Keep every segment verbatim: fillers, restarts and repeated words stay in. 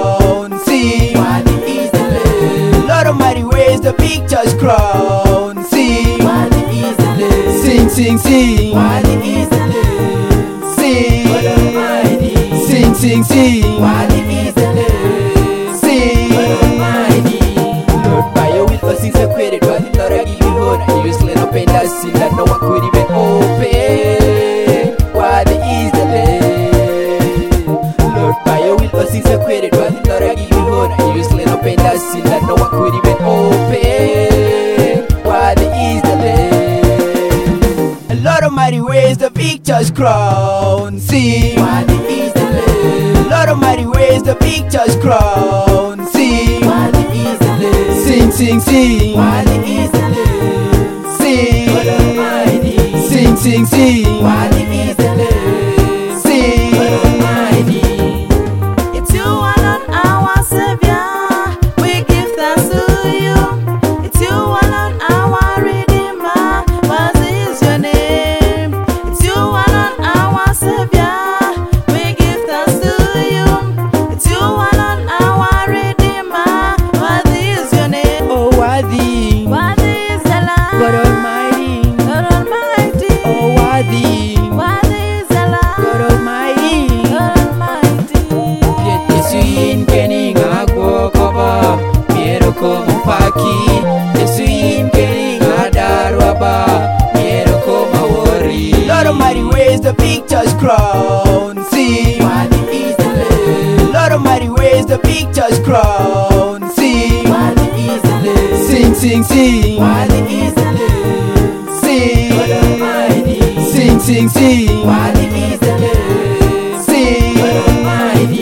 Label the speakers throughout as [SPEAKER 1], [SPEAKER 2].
[SPEAKER 1] crown. See,
[SPEAKER 2] Worthy is the Lamb.
[SPEAKER 1] Lord Almighty, where's the victor's crown? See,
[SPEAKER 2] Worthy is the Lamb.
[SPEAKER 1] sing, sing, sing.
[SPEAKER 2] Worthy is the Lamb.
[SPEAKER 1] Sing,
[SPEAKER 2] God Almighty.
[SPEAKER 1] sing, sing, sing.
[SPEAKER 2] Worthy is the Lamb.
[SPEAKER 1] Sing,
[SPEAKER 2] God Almighty.
[SPEAKER 1] Lord, by your will, cause things are created. Worthy, Lord, I give you honor. You slid up in that sin that no one could even open. Worthy is the Lamb. Lord, by your will, cause things are created. Worthy, Lord, I give you honor. You slid up in that sin that no one could even open. Worthy is the Lamb. Lord Almighty, where's the victor's crown? Sing.
[SPEAKER 2] Worthy is the Lamb.
[SPEAKER 1] Lord Almighty, where's the victor's crown? Sing,
[SPEAKER 2] Worthy is the Lamb.
[SPEAKER 1] sing, sing, sing.
[SPEAKER 2] Worthy is the Lamb.
[SPEAKER 1] Sing,
[SPEAKER 2] God Almighty.
[SPEAKER 1] sing, sing, sing.
[SPEAKER 2] Worthy is the Lamb.
[SPEAKER 1] Sing,
[SPEAKER 2] God Almighty. It's you alone, our Savior. We give thanks to you. It's you alone, our Redeemer. What is your name? It's you alone, our Savior. We give thanks to you. It's you alone, our Redeemer. What is your name?
[SPEAKER 1] oh worthy,
[SPEAKER 2] What is the Lamb?
[SPEAKER 1] God Almighty.
[SPEAKER 2] God Almighty.
[SPEAKER 1] Oh worthy,
[SPEAKER 2] What is the Lamb?
[SPEAKER 1] God Almighty.
[SPEAKER 2] God Almighty.
[SPEAKER 1] Get this in Kenny Ngako Koba, Miero Komo Paki. This in Kenny Ngadarwaba, Miero Koma Wori. Lord Almighty, where's the victor's crown? Sing.
[SPEAKER 2] Worthy is the Lamb.
[SPEAKER 1] Lord Almighty, where's the victor's crown? Sing,
[SPEAKER 2] Worthy is the Lamb.
[SPEAKER 1] sing, sing, sing.
[SPEAKER 2] Worthy is the Lamb.
[SPEAKER 1] Sing,
[SPEAKER 2] God Almighty.
[SPEAKER 1] sing, sing, sing.
[SPEAKER 2] Worthy is the Lamb.
[SPEAKER 1] Sing,
[SPEAKER 2] God Almighty.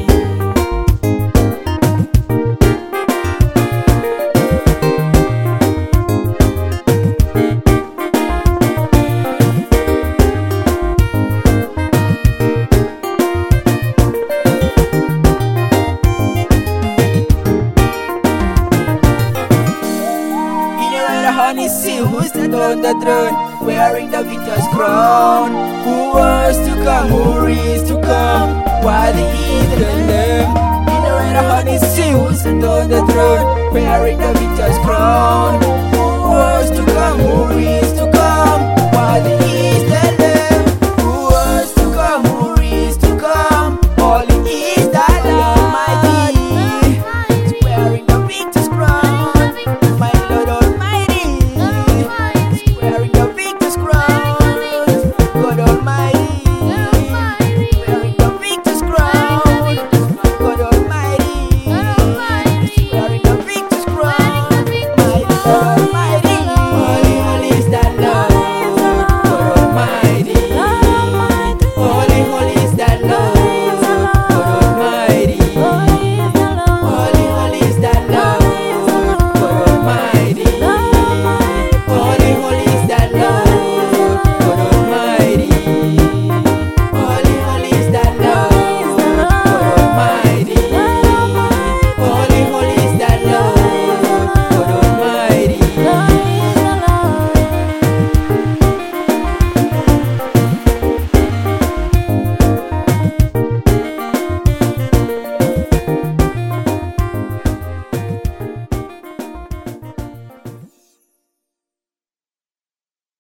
[SPEAKER 1] honey, see who's sat on the throne, wearing the victor's crown. Who was to come, who is to come, worthy is the Lamb. In the way the honey, see who's sat on the throne, wearing the victor's crown. Who was to come, who is